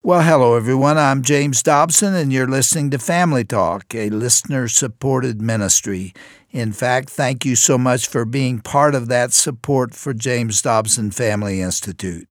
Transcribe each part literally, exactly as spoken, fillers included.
Well, hello, everyone. I'm James Dobson, and you're listening to Family Talk, a listener-supported ministry. In fact, thank you so much for being part of that support for James Dobson Family Institute.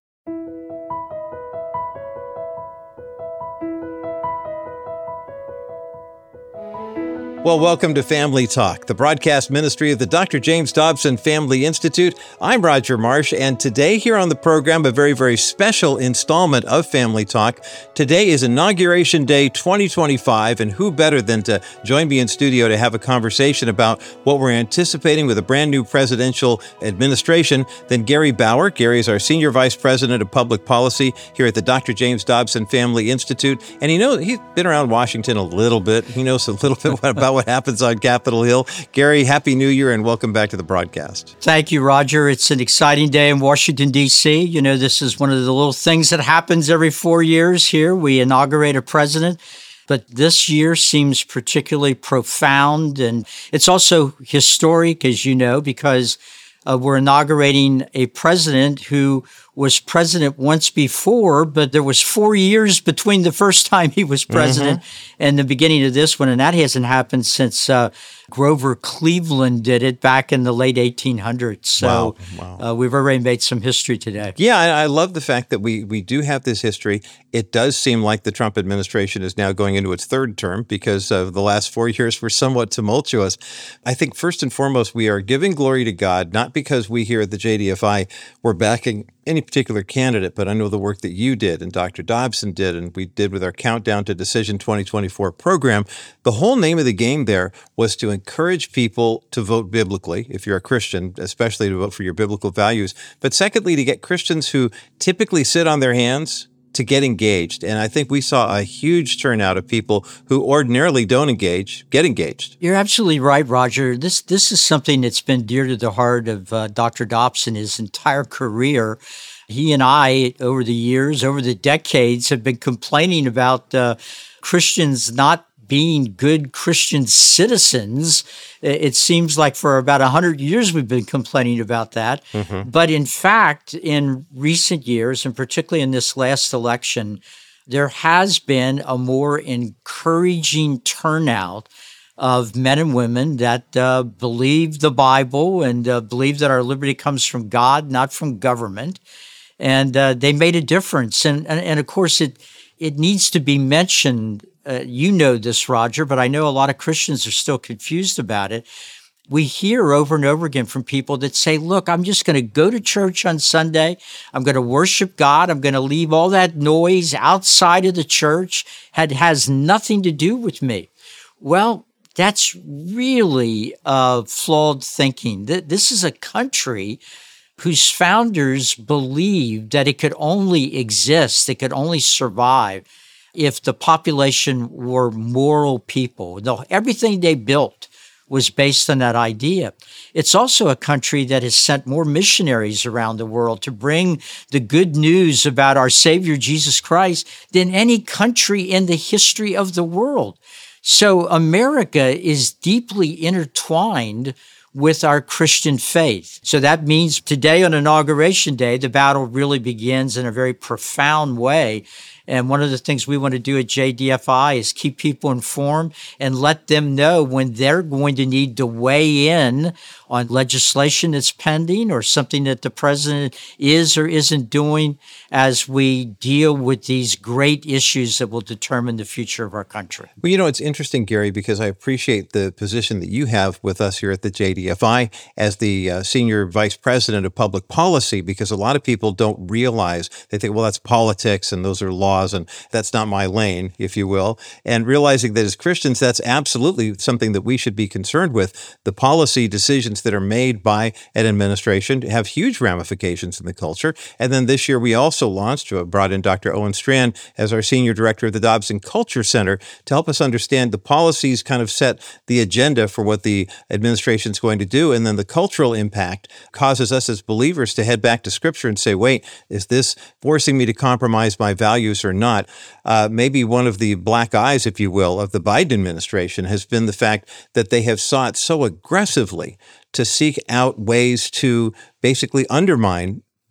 Well, welcome to Family Talk, the broadcast ministry of the Doctor James Dobson Family Institute. I'm Roger Marsh, and today here on the program, a very, very special installment of Family Talk. Today is Inauguration Day twenty twenty-five, and who better than to join me in studio to have a conversation about what we're anticipating with a brand new presidential administration than Gary Bauer. Gary is our Senior Vice President of Public Policy here at the Doctor James Dobson Family Institute, and he knows, he's been around Washington a little bit. He knows a little bit about what happens on Capitol Hill. Gary, Happy New Year and welcome back to the broadcast. Thank you, Roger. It's an exciting day in Washington, D C You know, this is one of the little things that happens every four years here. We inaugurate a president, but this year seems particularly profound, and it's also historic, as you know, because uh, we're inaugurating a president who was president once before, but there was four years between the first time he was president mm-hmm. and the beginning of this one, and that hasn't happened since uh, Grover Cleveland did it back in the late eighteen hundreds. So wow. Wow. Uh, we've already made some history today. Yeah, I, I love the fact that we, we do have this history. It does seem like the Trump administration is now going into its third term because of the last four years were somewhat tumultuous. I think first and foremost, we are giving glory to God, not because we here at the J D F I were backing any particular candidate, but I know the work that you did and Doctor Dobson did and we did with our Countdown to Decision twenty twenty-four program. The whole name of the game there was to encourage people to vote biblically, if you're a Christian, especially to vote for your biblical values. But secondly, to get Christians who typically sit on their hands to get engaged. And I think we saw a huge turnout of people who ordinarily don't engage, get engaged. You're absolutely right, Roger. This this is something that's been dear to the heart of uh, Doctor Dobson his entire career. He and I, over the years, over the decades, have been complaining about uh, Christians not being good Christian citizens. It seems like for about one hundred years we've been complaining about that. Mm-hmm. But in fact, in recent years, and particularly in this last election, there has been a more encouraging turnout of men and women that uh, believe the Bible and uh, believe that our liberty comes from God, not from government. And uh, they made a difference. And, and, and of course, it it needs to be mentioned. Uh, you know this, Roger, but I know a lot of Christians are still confused about it. We hear over and over again from people that say, look, I'm just going to go to church on Sunday. I'm going to worship God. I'm going to leave all that noise outside of the church. It has nothing to do with me. Well, that's really uh, flawed thinking. This is a country whose founders believed that it could only exist, it could only survive if the population were moral people. The, everything they built was based on that idea. It's also a country that has sent more missionaries around the world to bring the good news about our Savior, Jesus Christ, than any country in the history of the world. So America is deeply intertwined with our Christian faith. So that means today on Inauguration Day, the battle really begins in a very profound way. And one of the things we want to do at J D F I is keep people informed and let them know when they're going to need to weigh in on legislation that's pending or something that the president is or isn't doing as we deal with these great issues that will determine the future of our country. Well, you know, it's interesting, Gary, because I appreciate the position that you have with us here at the J D F I as the uh, Senior Vice President of Public Policy, because a lot of people don't realize, they think, well, that's politics and those are laws and that's not my lane, if you will. And realizing that as Christians, that's absolutely something that we should be concerned with. The policy decisions that are made by an administration have huge ramifications in the culture. And then this year we also launched, uh, brought in Doctor Owen Strand as our Senior Director of the Dobson Culture Center to help us understand the policies kind of set the agenda for what the administration is going to do. And then the cultural impact causes us as believers to head back to Scripture and say, wait, is this forcing me to compromise my values or not? Uh, maybe one of the black eyes, if you will, of the Biden administration has been the fact that they have sought so aggressively to seek out ways to basically undermine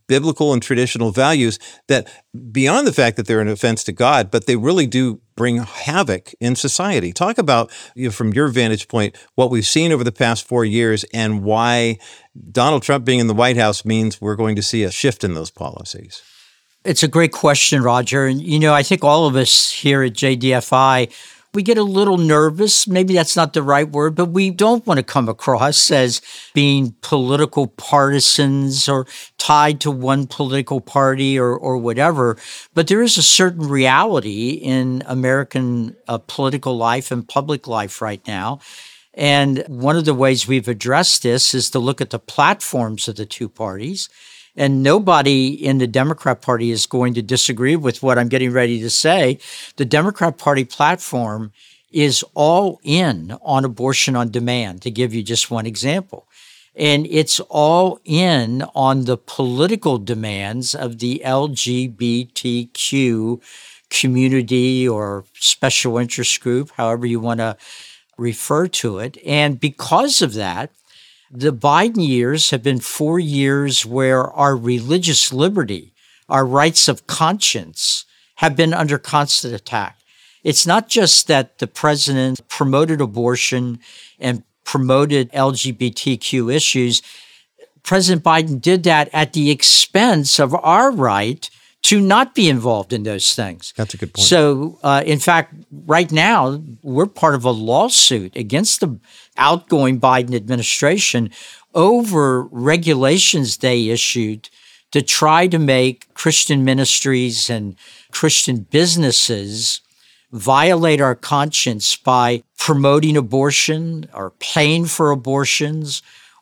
biblical and traditional values that, beyond the fact that they're an offense to God, but they really do bring havoc in society. Talk about, you know, from your vantage point, what we've seen over the past four years and why Donald Trump being in the White House means we're going to see a shift in those policies. It's a great question, Roger. And, you know, I think all of us here at J D F I, we get a little nervous. Maybe that's not the right word, but we don't want to come across as being political partisans or tied to one political party or, or whatever. But there is a certain reality in American uh, political life and public life right now. And one of the ways we've addressed this is to look at the platforms of the two parties. And nobody in the Democrat Party is going to disagree with what I'm getting ready to say. The Democrat Party platform is all in on abortion on demand, to give you just one example. And it's all in on the political demands of the L G B T Q community or special interest group, however you want to refer to it. And because of that, the Biden years have been four years where our religious liberty, our rights of conscience, have been under constant attack. It's not just that the president promoted abortion and promoted L G B T Q issues. President Biden did that at the expense of our right to not be involved in those things. That's a good point. So, uh, in fact, right now, we're part of a lawsuit against the outgoing Biden administration over regulations they issued to try to make Christian ministries and Christian businesses violate our conscience by promoting abortion or paying for abortions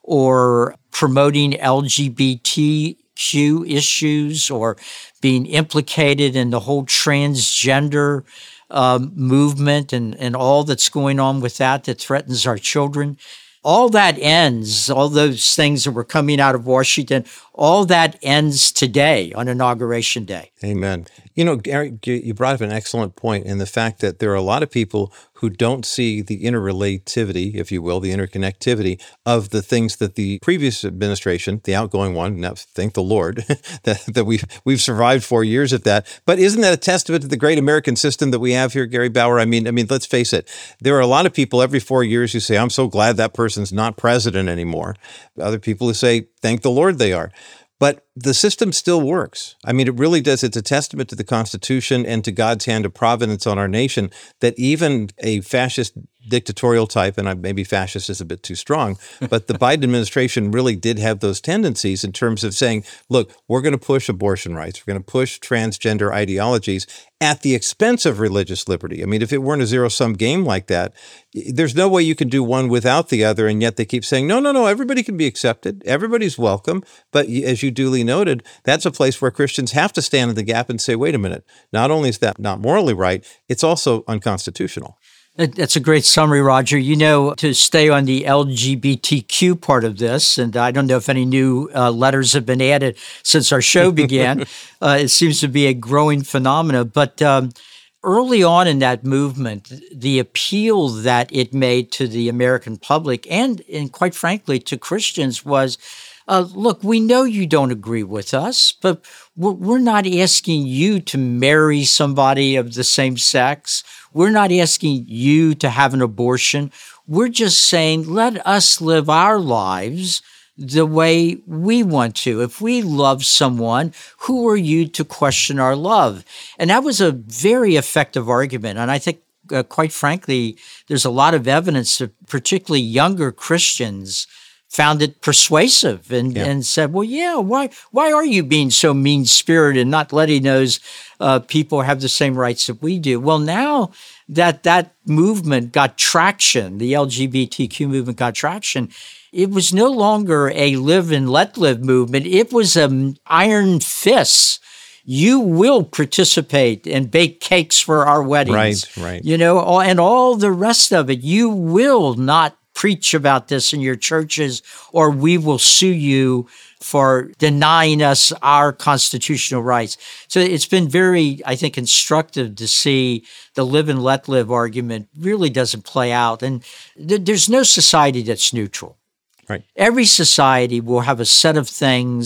or promoting L G B T Q issues or being implicated in the whole transgender um, movement and, and all that's going on with that that threatens our children. All that ends, all those things that were coming out of Washington, all that ends today on Inauguration Day. Amen. You know, Eric, you brought up an excellent point in the fact that there are a lot of people who don't see the interrelativity, if you will, the interconnectivity of the things that the previous administration, the outgoing one, now thank the Lord, that, that we've, we've survived four years of that. But isn't that a testament to the great American system that we have here, Gary Bauer? I mean, I mean, let's face it. There are a lot of people every four years who say, I'm so glad that person's not president anymore. Other people who say, thank the Lord they are. But the system still works. I mean, it really does. It's a testament to the Constitution and to God's hand of providence on our nation that even a fascist dictatorial type, and maybe fascist is a bit too strong, but the Biden administration really did have those tendencies in terms of saying, look, we're going to push abortion rights. We're going to push transgender ideologies at the expense of religious liberty. I mean, if it weren't a zero-sum game like that, there's no way you can do one without the other, and yet they keep saying, no, no, no, everybody can be accepted. Everybody's welcome. But as you duly noted, that's a place where Christians have to stand in the gap and say, wait a minute, not only is that not morally right, it's also unconstitutional. That's a great summary, Roger. You know, to stay on the L G B T Q part of this, and I don't know if any new uh, letters have been added since our show began. uh, it seems to be a growing phenomenon. But um, early on in that movement, the appeal that it made to the American public and, and quite frankly, to Christians was, uh, look, we know you don't agree with us, but we're, we're not asking you to marry somebody of the same sex. We're not asking you to have an abortion. We're just saying, let us live our lives the way we want to. If we love someone, who are you to question our love? And that was a very effective argument. And I think, uh, quite frankly, there's a lot of evidence that particularly younger Christians found it persuasive and, yeah. and said, well, yeah, why why are you being so mean-spirited and not letting those uh, people have the same rights that we do? Well, now that that movement got traction, the L G B T Q movement got traction, it was no longer a live and let live movement. It was an iron fist. You will participate and bake cakes for our weddings. Right, right. You know, and all the rest of it. You will not preach about this in your churches, or we will sue you for denying us our constitutional rights. So it's been very, I think, instructive to see the live and let live argument really doesn't play out. And th- there's no society that's neutral. Right. Every society will have a set of things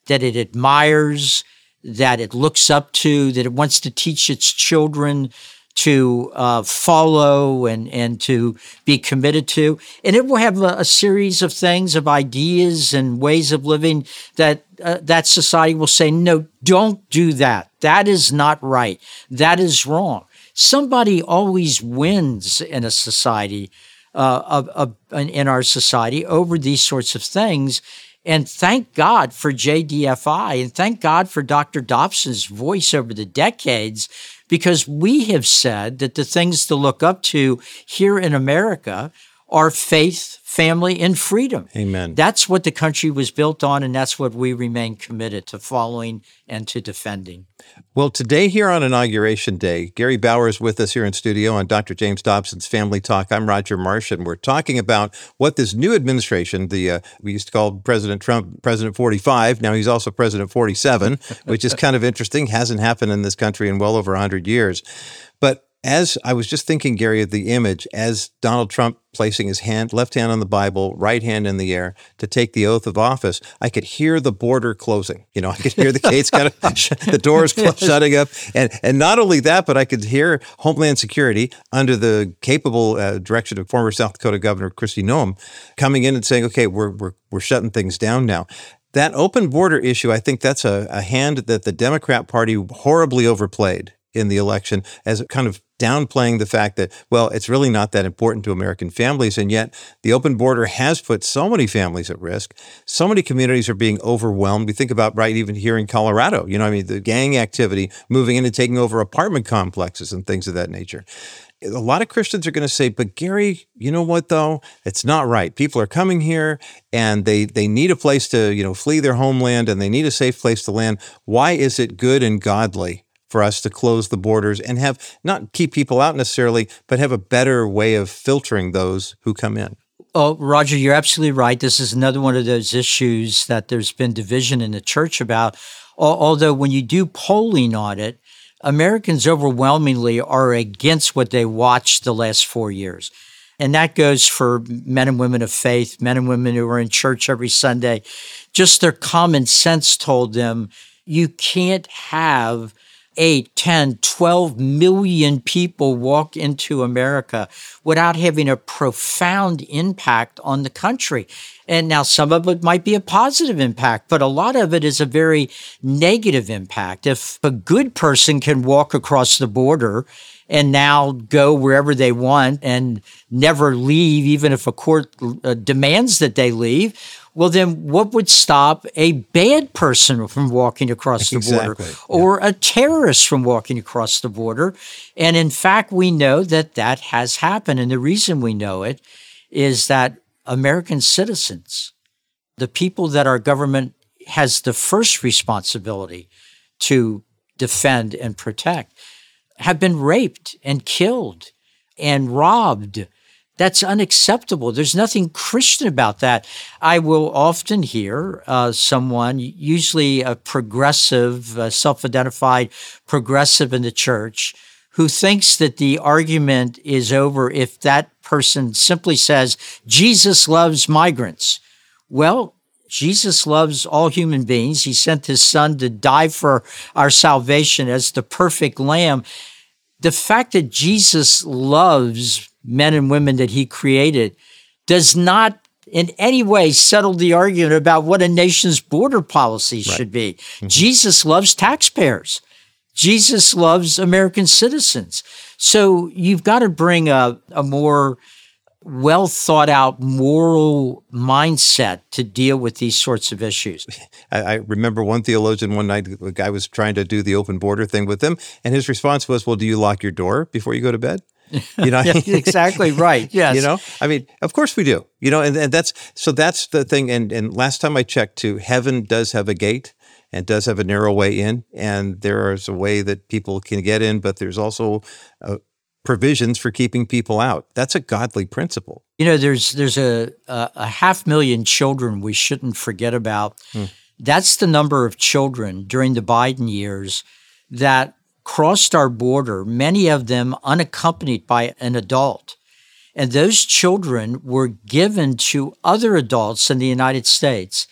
that it admires, that it looks up to, that it wants to teach its children to uh, follow and, and to be committed to. And it will have a, a series of things, of ideas and ways of living that uh, that society will say, no, don't do that. That is not right. That is wrong. Somebody always wins in a society, uh, of, of, in our society, over these sorts of things. And thank God for J D F I, and thank God for Doctor Dobson's voice over the decades, because we have said that the things to look up to here in America are faith, family, and freedom. Amen. That's what the country was built on, and that's what we remain committed to following and to defending. Well, today here on Inauguration Day, Gary Bauer is with us here in studio on Doctor James Dobson's Family Talk. I'm Roger Marsh, and we're talking about what this new administration, the uh, we used to call President Trump President forty-five, now he's also President forty-seven, which is kind of interesting, hasn't happened in this country in well over one hundred years. But as I was just thinking, Gary, of the image, as Donald Trump placing his hand, left hand on the Bible, right hand in the air to take the oath of office, I could hear the border closing. You know, I could hear the gates kind of, the doors close, shutting up. And and not only that, but I could hear Homeland Security under the capable uh, direction of former South Dakota Governor Kristi Noem coming in and saying, okay, we're we're we're shutting things down now. That open border issue, I think that's a, a hand that the Democrat Party horribly overplayed in the election, as kind of downplaying the fact that, well, it's really not that important to American families. And yet the open border has put so many families at risk. So many communities are being overwhelmed. We think about, right, even here in Colorado, you know, I mean, the gang activity moving in and taking over apartment complexes and things of that nature. A lot of Christians are going to say, but Gary, you know what, though? It's not right. People are coming here and they they need a place to, you know, flee their homeland, and they need a safe place to land. Why is it good and godly for us to close the borders and have not keep people out necessarily, but have a better way of filtering those who come in? Oh, Roger, you're absolutely right. This is another one of those issues that there's been division in the church about. Although when you do polling on it, Americans overwhelmingly are against what they watched the last four years. And that goes for men and women of faith, men and women who are in church every Sunday. Just their common sense told them, you can't have eight, ten, twelve million people walk into America without having a profound impact on the country. And now some of it might be a positive impact, but a lot of it is a very negative impact. If a good person can walk across the border and now go wherever they want and never leave, even if a court uh, demands that they leave, well, then what would stop a bad person from walking across the Exactly. border, or yeah. a terrorist from walking across the border? And in fact, we know that that has happened. And the reason we know it is that American citizens, the people that our government has the first responsibility to defend and protect, have been raped and killed and robbed. That's unacceptable. There's nothing Christian about that. I will often hear uh, someone, usually a progressive, uh, self-identified progressive in the church, who thinks that the argument is over if that person simply says, Jesus loves migrants. Well, Jesus loves all human beings. He sent his son to die for our salvation as the perfect lamb. The fact that Jesus loves men and women that he created does not in any way settle the argument about what a nation's border policy right. should be. Mm-hmm. Jesus loves taxpayers. Jesus loves American citizens. So you've got to bring a, a more well thought out moral mindset to deal with these sorts of issues. I, I remember one theologian one night, a guy was trying to do the open border thing with him, and his response was, well, do you lock your door before you go to bed? You know, yeah, exactly right. Yes. You know, I mean, of course we do, you know, and, and that's, so that's the thing. And, and last time I checked too, heaven does have a gate and does have a narrow way in, and there is a way that people can get in, but there's also uh, provisions for keeping people out. That's a godly principle. You know, there's, there's a, a, a half million children we shouldn't forget about. Hmm. That's the number of children during the Biden years that crossed our border, many of them unaccompanied by an adult. And those children were given to other adults in the United States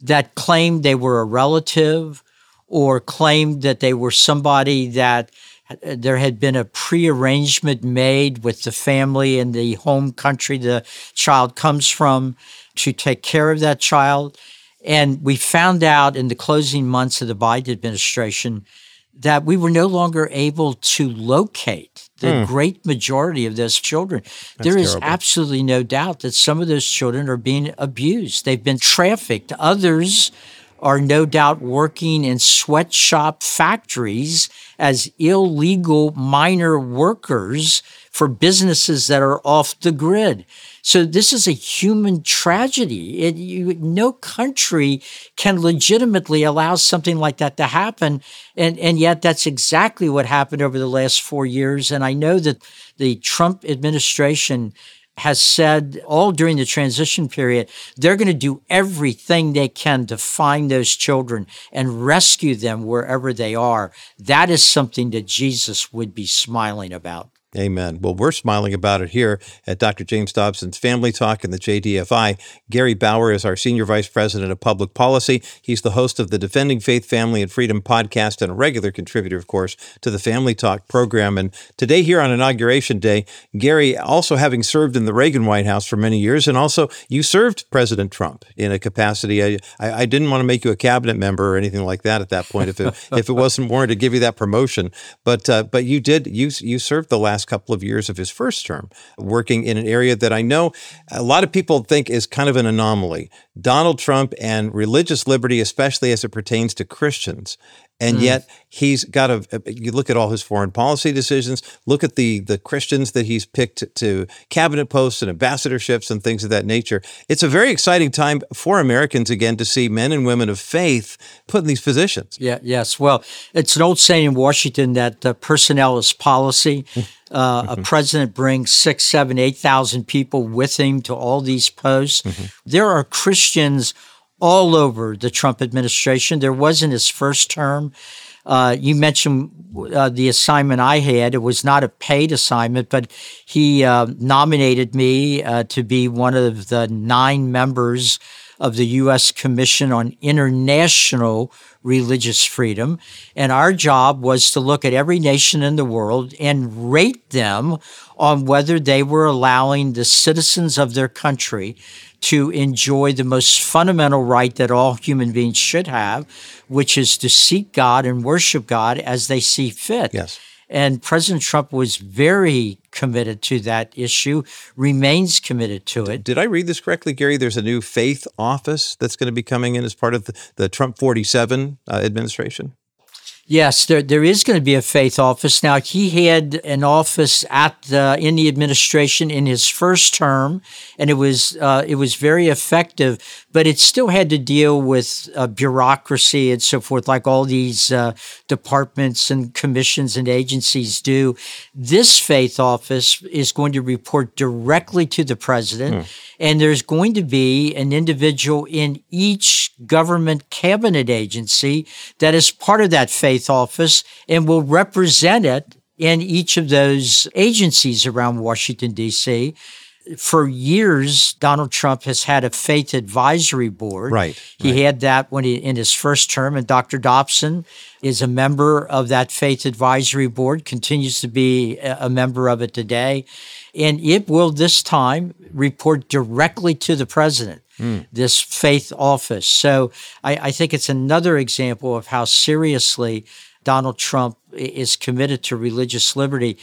that claimed they were a relative or claimed that they were somebody that there had been a prearrangement made with the family in the home country the child comes from to take care of that child. And we found out in the closing months of the Biden administration that we were no longer able to locate the mm. great majority of those children. That's there is terrible. Absolutely no doubt that some of those children are being abused. They've been trafficked. Others are no doubt working in sweatshop factories as illegal minor workers for businesses that are off the grid. So this is a human tragedy. It, you, no country can legitimately allow something like that to happen. And, and yet that's exactly what happened over the last four years. And I know that the Trump administration has said all during the transition period, they're going to do everything they can to find those children and rescue them wherever they are. That is something that Jesus would be smiling about. Amen. Well, we're smiling about it here at Doctor James Dobson's Family Talk and the J D F I. Gary Bauer is our Senior Vice President of Public Policy. He's the host of the Defending Faith, Family, and Freedom podcast and a regular contributor, of course, to the Family Talk program. And today here on Inauguration Day, Gary, also having served in the Reagan White House for many years, and also you served President Trump in a capacity. I, I, I didn't want to make you a cabinet member or anything like that at that point if it, if it wasn't warranted to give you that promotion. But uh, but you did, you, you served the last couple of years of his first term, working in an area that I know a lot of people think is kind of an anomaly. Donald Trump and religious liberty, especially as it pertains to Christians. And mm. yet he's got a, you look at all his foreign policy decisions, look at the the Christians that he's picked to cabinet posts and ambassadorships and things of that nature. It's a very exciting time for Americans, again, to see men and women of faith put in these positions. Yeah, yes. Well, it's an old saying in Washington that uh, personnel is policy. Uh, mm-hmm. A president brings six, seven, eight thousand people with him to all these posts. Mm-hmm. There are Christians all over the Trump administration. There was in his first term. Uh, you mentioned uh, the assignment I had. It was not a paid assignment, but he uh, nominated me uh, to be one of the nine members of the U S Commission on International Religious Freedom. And our job was to look at every nation in the world and rate them on whether they were allowing the citizens of their country to enjoy the most fundamental right that all human beings should have, which is to seek God and worship God as they see fit. Yes. And President Trump was very committed to that issue, remains committed to it. Did I read this correctly, Gary? There's a new faith office that's going to be coming in as part of the, the Trump forty-seven uh, administration? Yes, there there is going to be a faith office. Now, he had an office at the, in the administration in his first term, and it was uh, it was very effective, but it still had to deal with uh, bureaucracy and so forth, like all these uh, departments and commissions and agencies do. This faith office is going to report directly to the president, mm. and there's going to be an individual in each government cabinet agency that is part of that faith office and will represent it in each of those agencies around Washington, D C. For years, Donald Trump has had a faith advisory board. Right. He right. had that when he in his first term, and Doctor Dobson is a member of that faith advisory board, continues to be a member of it today. And it will this time report directly to the president, mm. this faith office. So I, I think it's another example of how seriously Donald Trump is committed to religious liberty.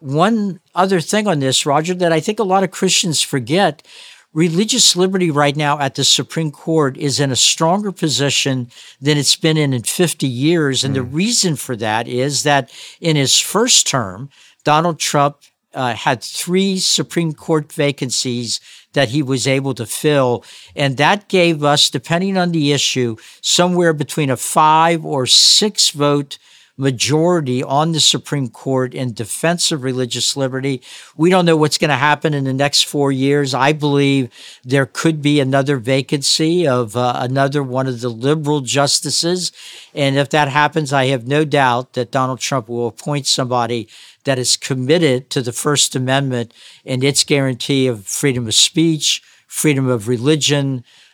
One other thing on this, Roger, that I think a lot of Christians forget, religious liberty right now at the Supreme Court is in a stronger position than it's been in in fifty years. And mm. the reason for that is that in his first term, Donald Trump uh, had three Supreme Court vacancies that he was able to fill. And that gave us, depending on the issue, somewhere between a five or six vote majority on the Supreme Court in defense of religious liberty. We don't know what's going to happen in the next four years. I believe there could be another vacancy of uh, another one of the liberal justices. And if that happens, I have no doubt that Donald Trump will appoint somebody that is committed to the First Amendment and its guarantee of freedom of speech, freedom of religion,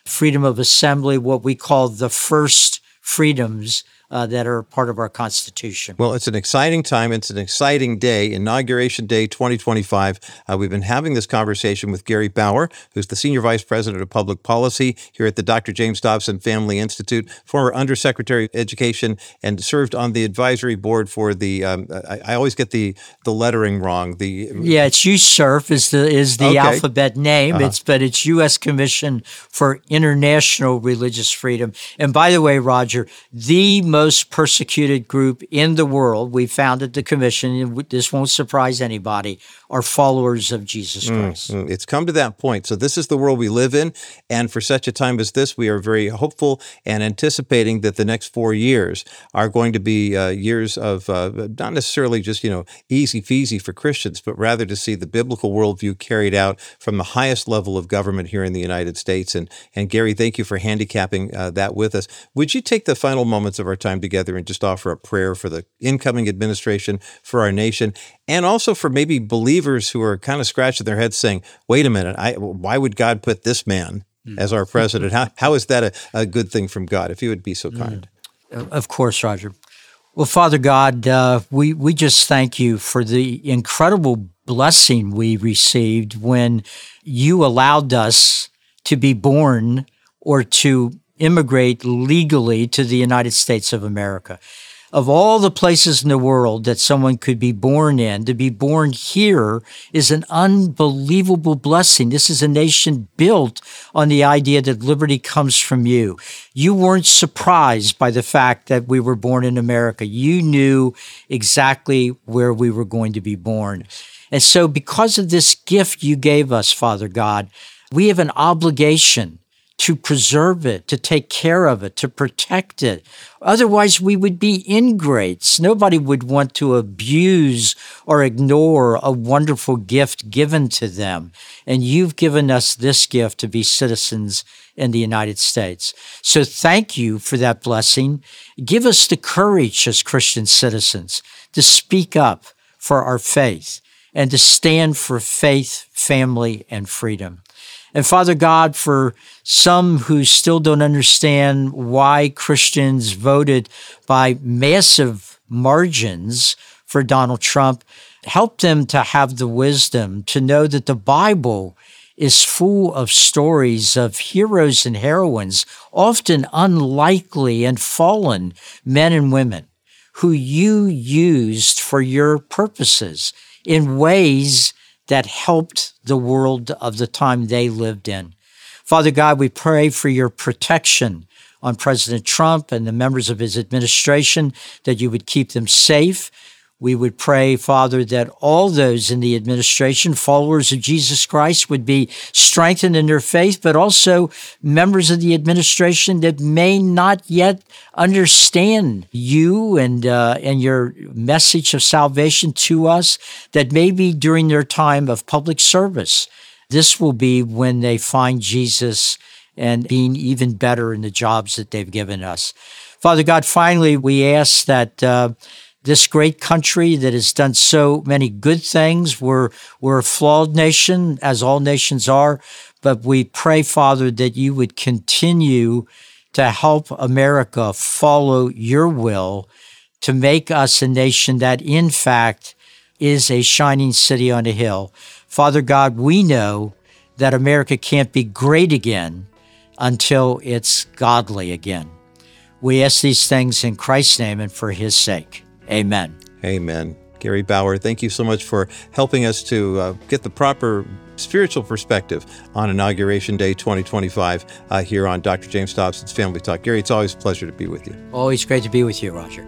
freedom of assembly, what we call the first freedoms Uh, that are part of our Constitution. Well, it's an exciting time. It's an exciting day, Inauguration Day twenty twenty-five. Uh, we've been having this conversation with Gary Bauer, who's the Senior Vice President of Public Policy here at the Doctor James Dobson Family Institute, former Undersecretary of Education, and served on the advisory board for the, um, I, I always get the the lettering wrong. The Yeah, it's U S C I R F is the, is the okay. alphabet name, Uh-huh. It's but it's U S Commission for International Religious Freedom. And by the way, Roger, the most persecuted group in the world, we founded the commission, and this won't surprise anybody, are followers of Jesus Christ. Mm, it's come to that point. So this is the world we live in. And for such a time as this, we are very hopeful and anticipating that the next four years are going to be uh, years of uh, not necessarily just, you know, easy feasy for Christians, but rather to see the biblical worldview carried out from the highest level of government here in the United States. And, and Gary, thank you for handicapping uh, that with us. Would you take the final moments of our time together and just offer a prayer for the incoming administration, for our nation, and also for maybe believers who are kind of scratching their heads saying, wait a minute, I, why would God put this man as our president? How, how is that a, a good thing from God? If you would be so kind. Mm. Of course, Roger. Well, Father God, uh, we, we just thank you for the incredible blessing we received when you allowed us to be born or to immigrate legally to the United States of America. Of all the places in the world that someone could be born in, to be born here is an unbelievable blessing. This is a nation built on the idea that liberty comes from you. You weren't surprised by the fact that we were born in America. You knew exactly where we were going to be born. And so because of this gift you gave us, Father God, we have an obligation to preserve it, to take care of it, to protect it. Otherwise, we would be ingrates. Nobody would want to abuse or ignore a wonderful gift given to them. And you've given us this gift to be citizens in the United States. So thank you for that blessing. Give us the courage as Christian citizens to speak up for our faith and to stand for faith, family, and freedom. And Father God, for some who still don't understand why Christians voted by massive margins for Donald Trump, help them to have the wisdom to know that the Bible is full of stories of heroes and heroines, often unlikely and fallen men and women who you used for your purposes in ways that helped the world of the time they lived in. Father God, we pray for your protection on President Trump and the members of his administration, that you would keep them safe. We would pray, Father, that all those in the administration, followers of Jesus Christ, would be strengthened in their faith, but also members of the administration that may not yet understand you and uh, and your message of salvation to us, that maybe during their time of public service, this will be when they find Jesus and being even better in the jobs that they've given us. Father God, finally, we ask that uh, this great country that has done so many good things. We're, we're a flawed nation, as all nations are, but we pray, Father, that you would continue to help America follow your will to make us a nation that, in fact, is a shining city on a hill. Father God, we know that America can't be great again until it's godly again. We ask these things in Christ's name and for his sake. Amen. Amen. Gary Bauer, thank you so much for helping us to uh, get the proper spiritual perspective on Inauguration Day twenty twenty-five uh, here on Doctor James Dobson's Family Talk. Gary, it's always a pleasure to be with you. Always great to be with you, Roger.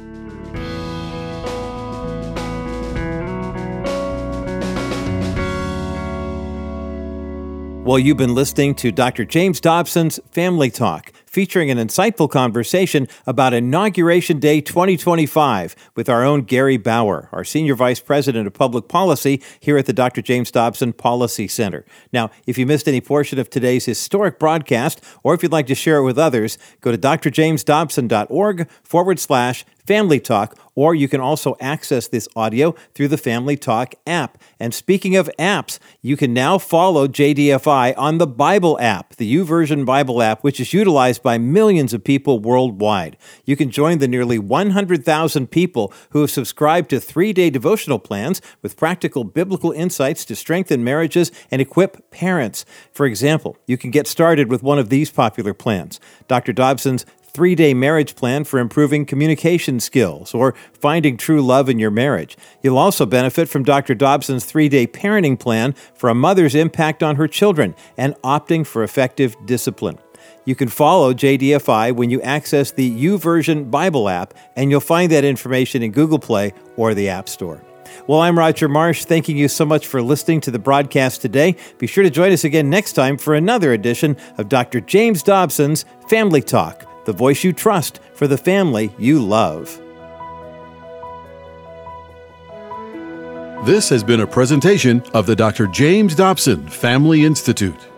Well, you've been listening to Doctor James Dobson's Family Talk, featuring an insightful conversation about Inauguration Day twenty twenty-five with our own Gary Bauer, our Senior Vice President of Public Policy here at the Doctor James Dobson Policy Center. Now, if you missed any portion of today's historic broadcast, or if you'd like to share it with others, go to drjamesdobson.org forward slash Family Talk, or you can also access this audio through the Family Talk app. And speaking of apps, you can now follow J D F I on the Bible app, the YouVersion Bible app, which is utilized by millions of people worldwide. You can join the nearly one hundred thousand people who have subscribed to three-day devotional plans with practical biblical insights to strengthen marriages and equip parents. For example, you can get started with one of these popular plans: Doctor Dobson's three-day marriage plan for improving communication skills or finding true love in your marriage. You'll also benefit from Doctor Dobson's three-day parenting plan for a mother's impact on her children and opting for effective discipline. You can follow J D F I when you access the YouVersion Bible app, and you'll find that information in Google Play or the App Store. Well, I'm Roger Marsh, thanking you so much for listening to the broadcast today. Be sure to join us again next time for another edition of Doctor James Dobson's Family Talk, the voice you trust for the family you love. This has been a presentation of the Doctor James Dobson Family Institute.